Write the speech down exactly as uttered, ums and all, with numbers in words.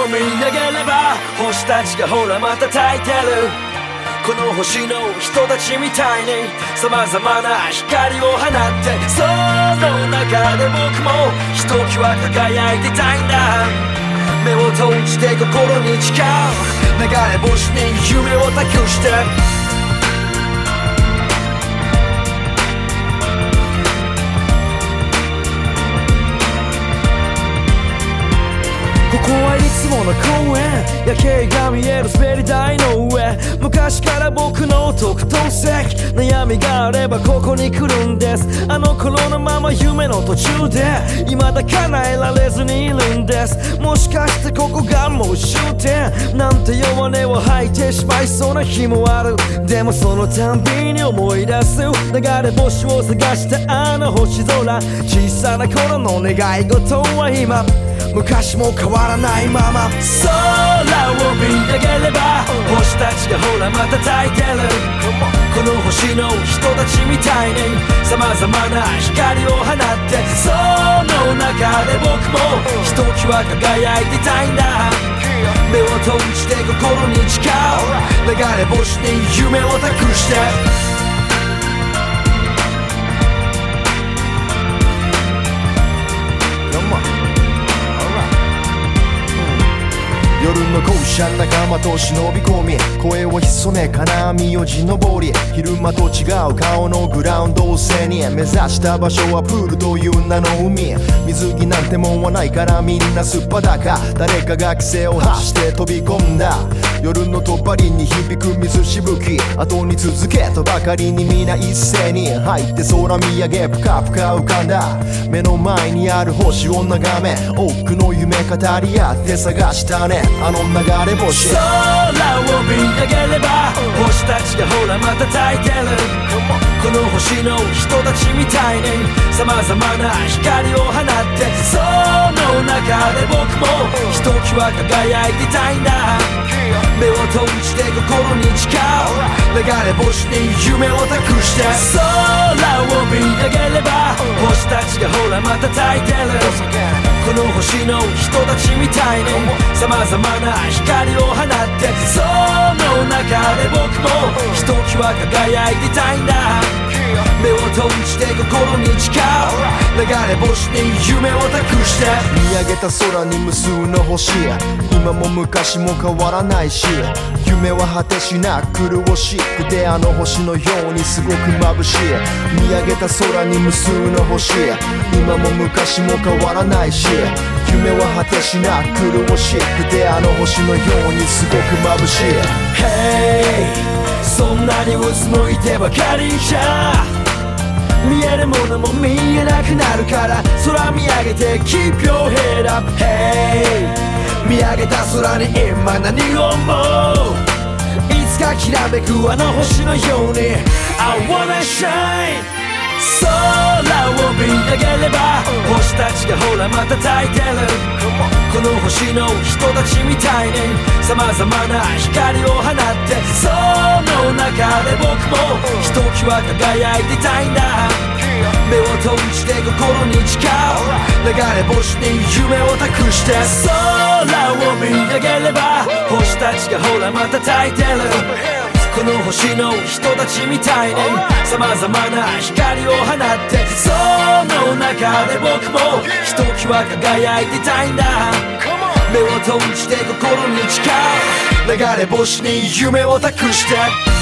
を見上げれば星たちがほらまた焚いてる。この星の人たちみたいに様々な光を放って、その中で僕もひときわ輝いてたいんだ。目を閉じて心に誓う、流れ星に夢を託して。ここはいつもの公園、夜景が見える滑り台の上。昔から僕の特等席、悩みがあればここに来るんです。あの頃のまま夢の途中で未だ叶えられずにいるんです。もしかしてここがもう終点なんて弱音を吐いてしまいそうな日もある。でもそのたんびに思い出す、流れ星を探したあの星空。小さな頃の願い事は今昔も変わらないまま。空を見上げれば星たちがほらまた焚いてる。この星の人たちみたいに様々な光を放って、その中で僕もひときわ輝いてたいんだ。目を閉じて心に誓う、流れ星に夢を託して。 夜の校舎仲間と忍び込み、声を潜め金網を地登り、昼間と違う顔のグラウンドを背に目指した場所はプールという名の海。水着なんてもんはないからみんなすっぱだか、誰かが規制を発して飛び込んだ。夜のとばりに響く水しぶき、後に続けとばかりに皆一斉に入って空見上げぷかぷか浮かんだ。目の前にある星を眺め多くの夢語り合って探したね、あの流れ星。 空を見上げれば星たちがほらまた焚いてる。この星の人たちみたいに様々な光を放って、その中で僕もひときわ輝いてたいんだ。目を閉じて心に誓う、流れ星に夢を託して。空を見上げれば星たちがほらまた焚いてる。この星の人たちみたいに様々な光を放って、その中で僕もひときわ輝いてたいんだ。目を閉じて心に誓う、流れ星に夢を託して。 見上げた空に無数の星、今も昔も変わらないし、夢は果てしなく苦しくてあの星のようにすごく眩しい。見上げた空に無数の星、今も昔も変わらないし、夢は果てしなく苦しくてあの星のようにすごく眩しい。 Hey、 そんなにうつむいてばかりじゃ見えるものも見えなくなるから、空見上げて Keep your head up。 Hey、 見上げた空に今何を思う、いつかきらめくあの星のように I wanna shine。 空を見上げれば星たちがほらまた焚いてる。この星の人たちみたいに様々な光を放って、その中で僕もひときわ輝いてたいんだ。目を閉じて心に誓う、流れ星に夢を託して。空を見上げれば星たちがほらまた焚いてる。この星の人たちみたいに様々な光を放って、その中で僕もひときわ輝いてたいんだ。目を閉じて心に誓う、流れ星に夢を託して。